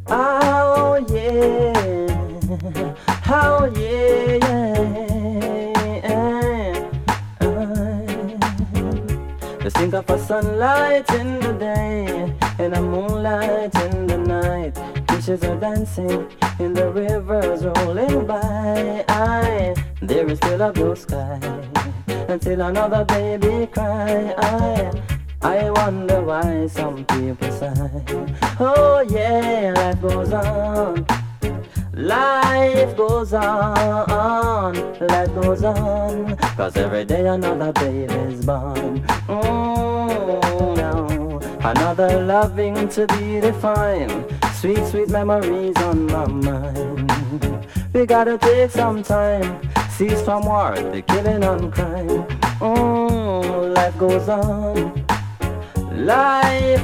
Oh yeah, oh yeah, yeah. Just think of a sunlight in the day and a moonlight in the night. Fishes are dancing in the rivers rolling by. There is still a blue sky until another baby cry. I wonder why some people sigh. Oh yeah, life goes on. Life goes on, life goes on, 'cause every day another baby's born. No. Another loving to be defined. Sweet, sweet memories on my mind. We gotta take some time, cease from war, the killing and crime. Life goes on, life